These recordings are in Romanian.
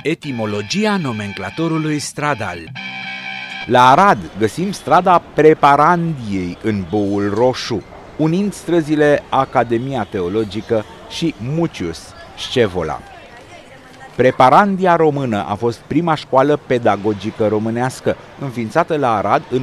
Etimologia nomenclatorului stradal. La Arad găsim strada Preparandiei în Boul Roșu, unind străzile Academia Teologică și Mucius Scevola. Preparandia română a fost prima școală pedagogică românească, înființată la Arad în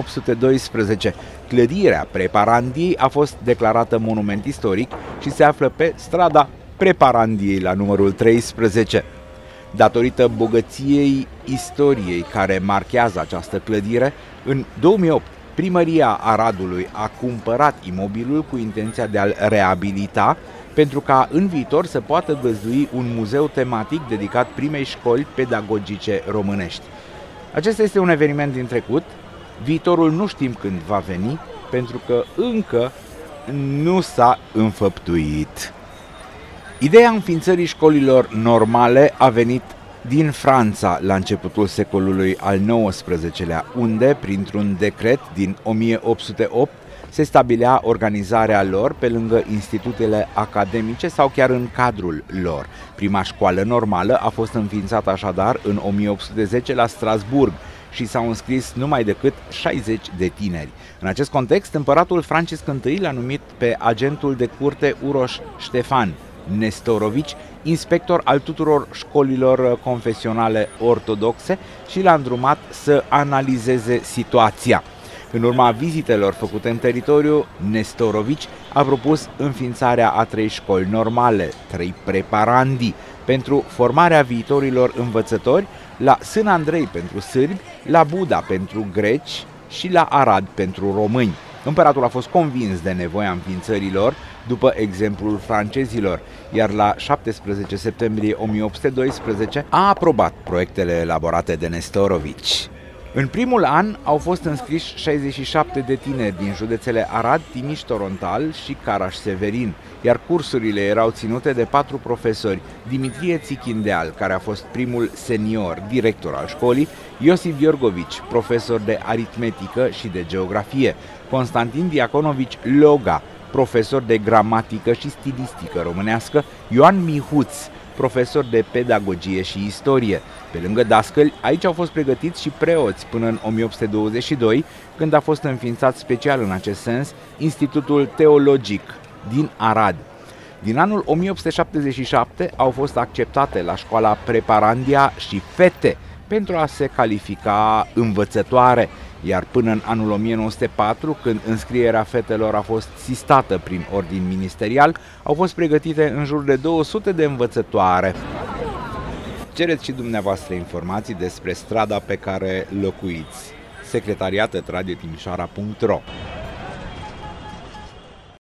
1812. Clădirea Preparandiei a fost declarată monument istoric și se află pe strada Preparandiei la numărul 13. Datorită bogăției istoriei care marchează această clădire, în 2008 Primăria Aradului a cumpărat imobilul cu intenția de a-l reabilita, pentru ca în viitor să poată găzdui un muzeu tematic dedicat primei școli pedagogice românești. Acesta este un eveniment din trecut, viitorul nu știm când va veni, pentru că încă nu s-a înfăptuit. Ideea înființării școlilor normale a venit din Franța la începutul secolului al XIX-lea, unde, printr-un decret din 1808, se stabilea organizarea lor pe lângă institutele academice sau chiar în cadrul lor. Prima școală normală a fost înființată așadar în 1810 la Strasburg și s-au înscris numai decât 60 de tineri. În acest context, împăratul Francisc I l-a numit pe agentul de curte Uroș Ștefan Nestorovici inspector al tuturor școlilor confesionale ortodoxe și l-a îndrumat să analizeze situația. În urma vizitelor făcute în teritoriu, Nestorovici a propus înființarea a 3 școli normale, 3 preparandii, pentru formarea viitorilor învățători, la Sân Andrei pentru sârbi, la Buda pentru greci și la Arad pentru români. Împăratul a fost convins de nevoia înființării lor, după exemplul francezilor, iar la 17 septembrie 1812 a aprobat proiectele elaborate de Nestorovici. În primul an au fost înscriși 67 de tineri din județele Arad, Timiș, Torontal și Caraș-Severin, iar cursurile erau ținute de 4 profesori: Dimitrie Țichindeal, care a fost primul senior director al școlii, Iosif Iorgovici, profesor de aritmetică și de geografie, Constantin Diaconovici Loga, profesor de gramatică și stilistică românească, Ioan Mihuț, profesor de pedagogie și istorie. Pe lângă dascăli, aici au fost pregătiți și preoți până în 1822, când a fost înființat special în acest sens Institutul Teologic din Arad. Din anul 1877 au fost acceptate la școala Preparandia și fete pentru a se califica învățătoare, iar până în anul 1904, când înscrierea fetelor a fost sistată prin ordin ministerial, au fost pregătite în jur de 200 de învățătoare. Cereți și dumneavoastră informații despre strada pe care locuiți. secretariat@radiotimișoara.ro